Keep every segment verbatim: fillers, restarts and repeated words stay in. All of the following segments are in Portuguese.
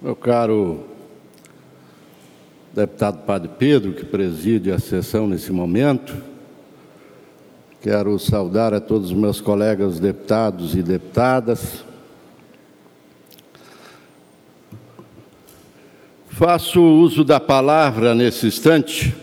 Meu caro deputado Padre Pedro, que preside a sessão nesse momento, quero saudar a todos os meus colegas deputados e deputadas. Faço uso da palavra nesse instante,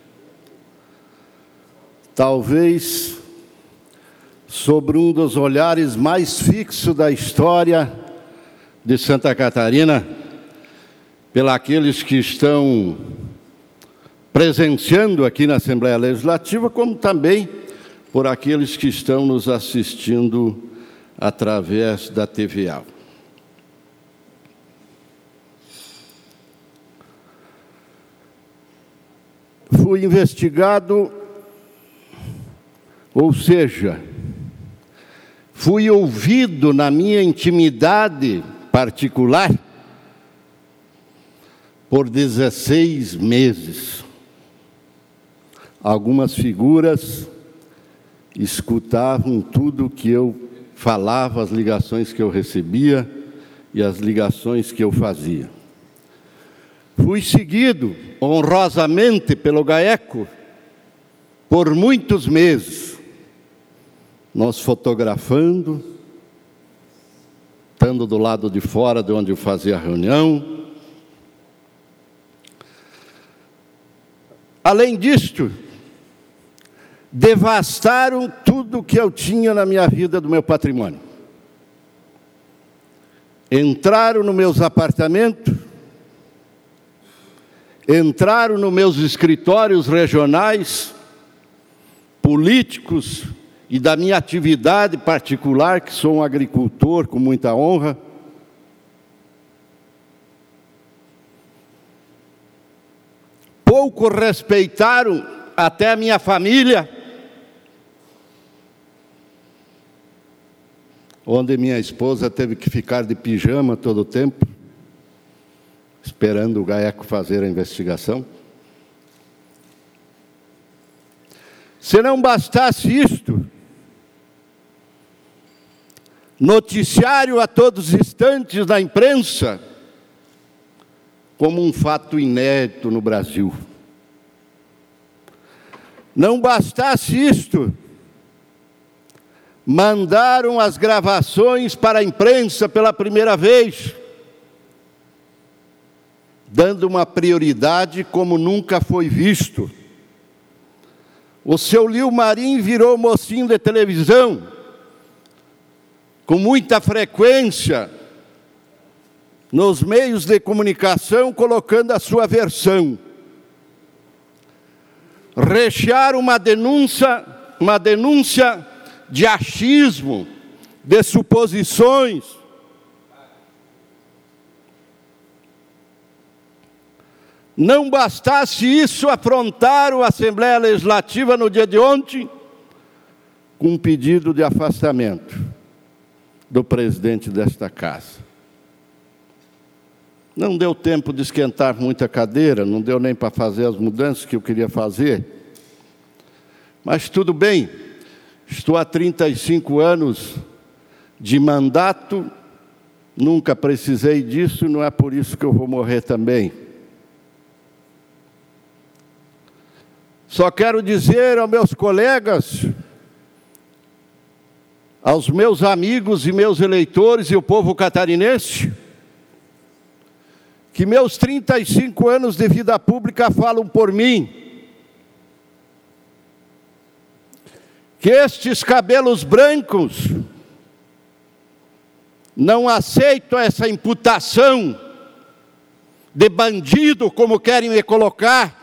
talvez sobre um dos olhares mais fixos da história de Santa Catarina, pelos que estão presenciando aqui na Assembleia Legislativa, como também por aqueles que estão nos assistindo através da T V A. Fui investigado, ou seja, fui ouvido na minha intimidade particular por dezesseis meses. Algumas figuras escutavam tudo que eu falava, as ligações que eu recebia e as ligações que eu fazia. Fui seguido honrosamente pelo GAECO por muitos meses, nós fotografando, estando do lado de fora de onde eu fazia a reunião. Além disto, devastaram tudo que eu tinha na minha vida, do meu patrimônio. Entraram nos meus apartamentos, entraram nos meus escritórios regionais, políticos e da minha atividade particular, que sou um agricultor com muita honra. Pouco respeitaram até a minha família, onde minha esposa teve que ficar de pijama todo o tempo, esperando o GAECO fazer a investigação. Se não bastasse isto, noticiário a todos os instantes na imprensa, como um fato inédito no Brasil. Não bastasse isto, mandaram as gravações para a imprensa pela primeira vez, dando uma prioridade como nunca foi visto. O seu Lio Marim virou mocinho de televisão, com muita frequência, nos meios de comunicação, colocando a sua versão. Rechearam uma denúncia, uma denúncia de achismo, de suposições. Não bastasse isso, afrontaram a Assembleia Legislativa no dia de ontem com um pedido de afastamento do presidente desta casa. Não deu tempo de esquentar muita cadeira, não deu nem para fazer as mudanças que eu queria fazer. Mas tudo bem, estou há trinta e cinco anos de mandato, nunca precisei disso, não é por isso que eu vou morrer também. Só quero dizer aos meus colegas, aos meus amigos e meus eleitores e o povo catarinense, que meus trinta e cinco anos de vida pública falam por mim, que estes cabelos brancos não aceitam essa imputação de bandido, como querem me colocar,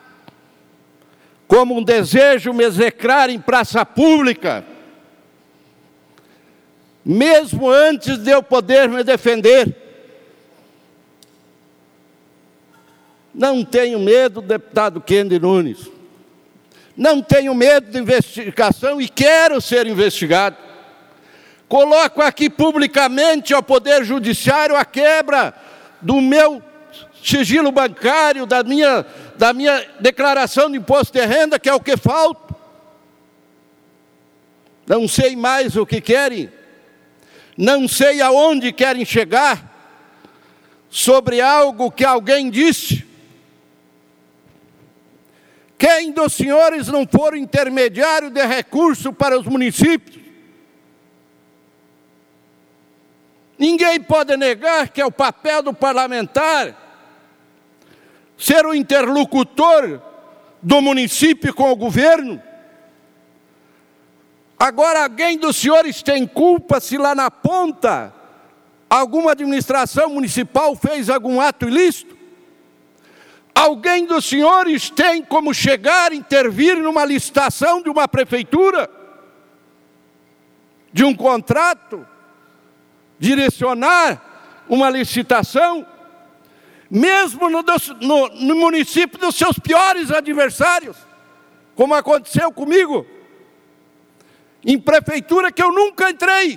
como um desejo me execrar em praça pública, mesmo antes de eu poder me defender. Não tenho medo, deputado Kendi Nunes. Não tenho medo de investigação e quero ser investigado. Coloco aqui publicamente ao Poder Judiciário a quebra do meu sigilo bancário, da minha, da minha declaração de imposto de renda, que é o que falta. Não sei mais o que querem. Não sei aonde querem chegar. sobre algo que alguém disse. Quem dos senhores não for intermediário de recurso para os municípios? Ninguém pode negar que é o papel do parlamentar ser o interlocutor do município com o governo. Agora, alguém dos senhores tem culpa se lá na ponta alguma administração municipal fez algum ato ilícito? Alguém dos senhores tem como chegar, intervir numa licitação de uma prefeitura, de um contrato, direcionar uma licitação, mesmo no, no, no município dos seus piores adversários, como aconteceu comigo, em prefeitura que eu nunca entrei.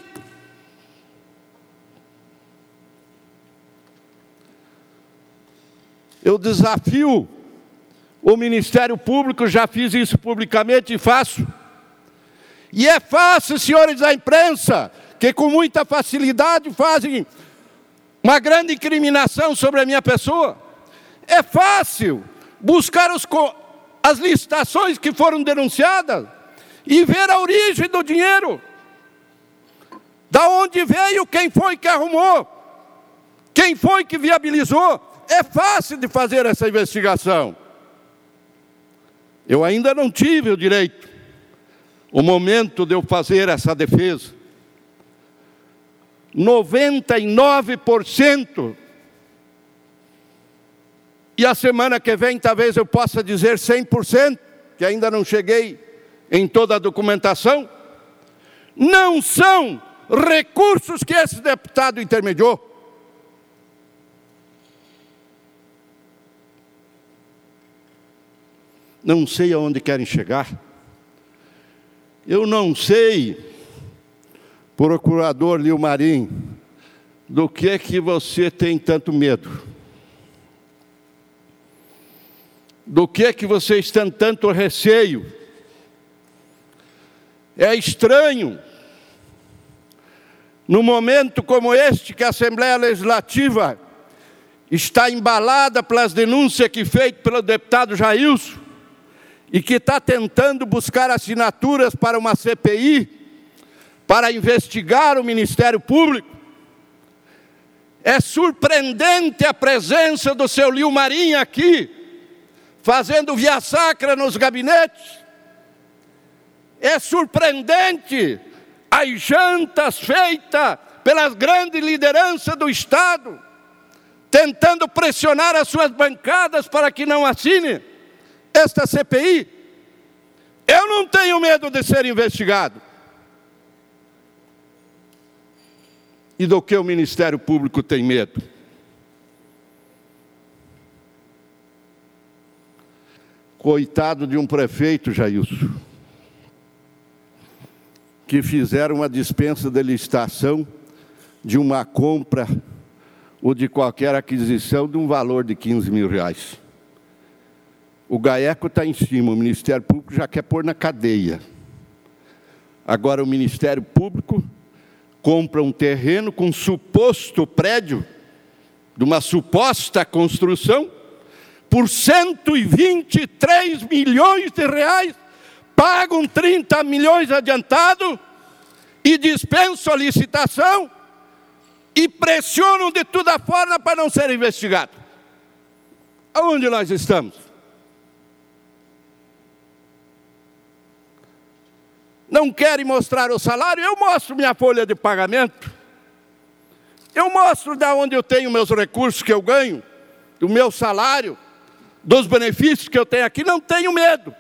Eu desafio o Ministério Público, já fiz isso publicamente e faço. E é fácil, senhores da imprensa, que com muita facilidade fazem uma grande incriminação sobre a minha pessoa. É fácil buscar os, as licitações que foram denunciadas e ver a origem do dinheiro. Da onde veio, quem foi que arrumou, quem foi que viabilizou. É fácil de fazer essa investigação. Eu ainda não tive o direito, o momento de eu fazer essa defesa. noventa e nove por cento. E a semana que vem talvez eu possa dizer cem por cento, que ainda não cheguei em toda a documentação. Não são recursos que esse deputado intermediou. Não sei aonde querem chegar. Eu não sei, procurador Lilmarim, do que é que você tem tanto medo? Do que é que vocês têm tanto receio? É estranho, num momento como este, que a Assembleia Legislativa está embalada pelas denúncias que feitas pelo deputado Jailson, e que está tentando buscar assinaturas para uma C P I, para investigar o Ministério Público. É surpreendente a presença do seu Lilmarim aqui, fazendo via sacra nos gabinetes. É surpreendente as jantas feitas pelas grandes lideranças do Estado, tentando pressionar as suas bancadas para que não assinem esta C P I. Eu não tenho medo de ser investigado. E do que o Ministério Público tem medo? Coitado de um prefeito, Jailson, que fizeram uma dispensa de licitação de uma compra ou de qualquer aquisição de um valor de quinze mil reais. O GAECO está em cima, o Ministério Público já quer pôr na cadeia. Agora o Ministério Público compra um terreno com um suposto prédio, de uma suposta construção, por cento e vinte e três milhões de reais, pagam trinta milhões adiantado e dispensam a licitação e pressionam de toda forma para não ser investigado. Aonde nós estamos? Não querem mostrar o salário? Eu mostro minha folha de pagamento. Eu mostro de onde eu tenho meus recursos que eu ganho, do meu salário, dos benefícios que eu tenho aqui. Não tenho medo.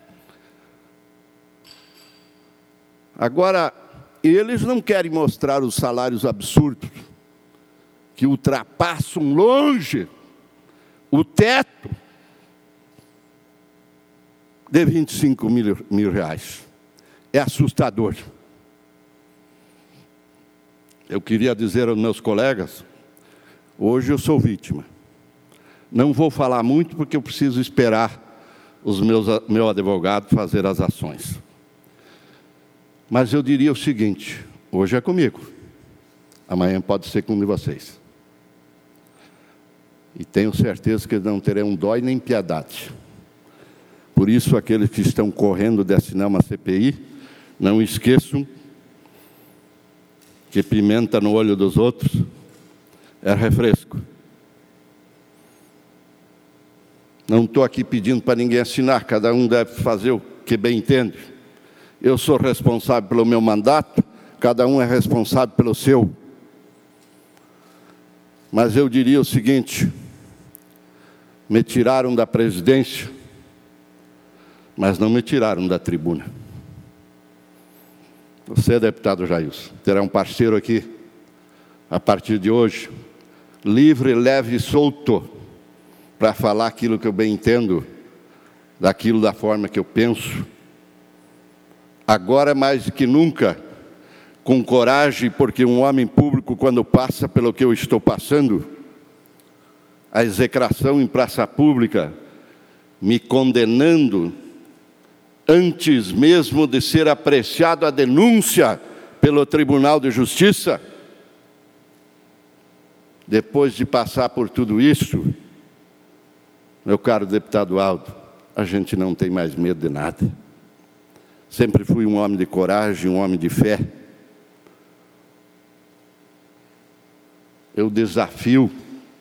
Agora, eles não querem mostrar os salários absurdos, que ultrapassam longe o teto de vinte e cinco mil reais. É assustador. Eu queria dizer aos meus colegas, hoje eu sou vítima. Não vou falar muito porque eu preciso esperar os meus, meu advogado fazer as ações. Mas eu diria o seguinte, hoje é comigo, amanhã pode ser com um de vocês. E tenho certeza que não terão dó nem piedade. Por isso, aqueles que estão correndo de assinar uma C P I, não esqueçam que pimenta no olho dos outros é refresco. Não estou aqui pedindo para ninguém assinar, cada um deve fazer o que bem entende. Eu sou responsável pelo meu mandato, cada um é responsável pelo seu. Mas eu diria o seguinte: me tiraram da presidência, mas não me tiraram da tribuna. Você, deputado Jailson, terá um parceiro aqui, a partir de hoje, livre, leve e solto, para falar aquilo que eu bem entendo, daquilo da forma que eu penso. Agora, mais do que nunca, com coragem, porque um homem público, quando passa pelo que eu estou passando, a execração em praça pública, me condenando, antes mesmo de ser apreciado a denúncia pelo Tribunal de Justiça, depois de passar por tudo isso, meu caro deputado Aldo, a gente não tem mais medo de nada. Sempre fui um homem de coragem, um homem de fé. Eu desafio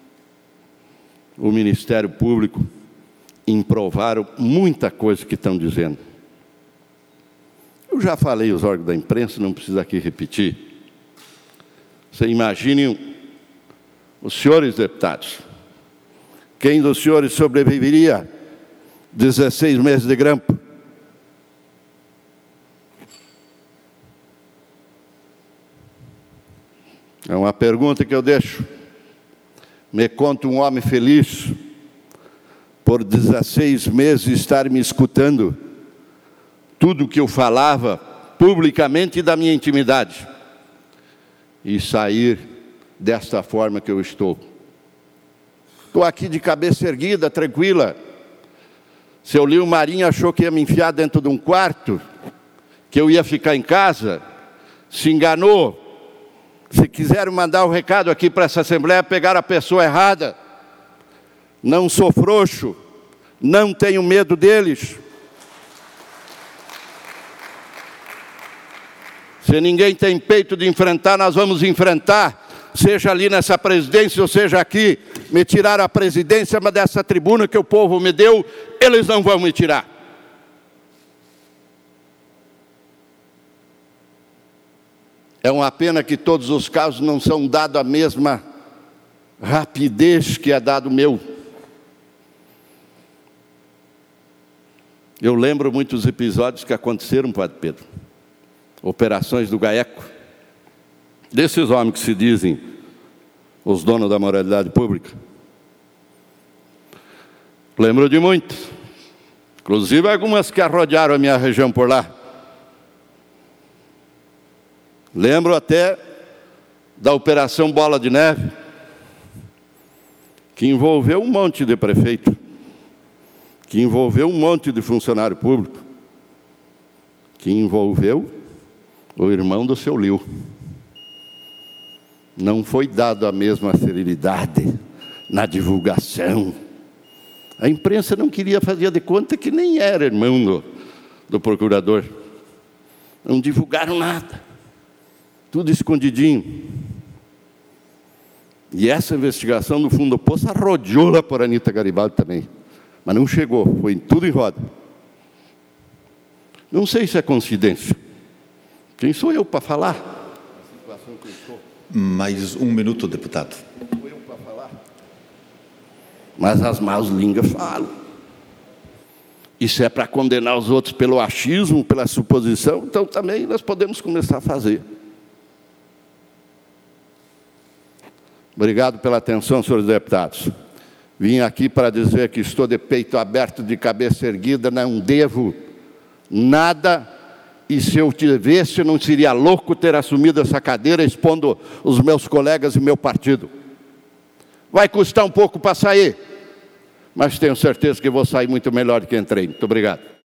o Ministério Público em provar muita coisa que estão dizendo. Eu já falei aos órgãos da imprensa, não preciso aqui repetir. Você imagine os senhores deputados. Quem dos senhores sobreviveria dezesseis meses de grampo? É uma pergunta que eu deixo. Me conta um homem feliz por dezesseis meses estar me escutando tudo o que eu falava publicamente da minha intimidade e sair desta forma que eu estou. Estou aqui de cabeça erguida, tranquila. Seu Lio Marinho achou que ia me enfiar dentro de um quarto, que eu ia ficar em casa, se enganou. Se quiserem mandar um recado aqui para essa Assembleia, pegaram a pessoa errada. Não sou frouxo, não tenho medo deles. Se ninguém tem peito de enfrentar, nós vamos enfrentar, seja ali nessa presidência ou seja aqui. Me tiraram a presidência, mas dessa tribuna que o povo me deu, eles não vão me tirar. É uma pena que todos os casos não são dados a mesma rapidez que é dado o meu. Eu lembro muitos episódios que aconteceram, Padre Pedro. Operações do GAECO. Desses homens que se dizem os donos da moralidade pública. Lembro de muitos. Inclusive algumas que arrodearam a minha região por lá. Lembro até da Operação Bola de Neve, que envolveu um monte de prefeito, que envolveu um monte de funcionário público, que envolveu o irmão do seu Lio. Não foi dado a mesma celeridade na divulgação. A imprensa não queria fazer de conta que nem era irmão do, do procurador. Não divulgaram nada. Tudo escondidinho. E essa investigação do fundo do poço arrodeou lá por Anita Garibaldi também. Mas não chegou, foi tudo em roda. Não sei se é coincidência. Quem sou eu para falar? A situação que eu estou. Mais um minuto, deputado. Sou eu para falar? Mas as más línguas falam. Isso é para condenar os outros pelo achismo, pela suposição, então também nós podemos começar a fazer. Obrigado pela atenção, senhores deputados. Vim aqui para dizer que estou de peito aberto, de cabeça erguida, não devo nada, e se eu tivesse, eu não seria louco ter assumido essa cadeira, expondo os meus colegas e meu partido. Vai custar um pouco para sair, mas tenho certeza que vou sair muito melhor do que entrei. Muito obrigado.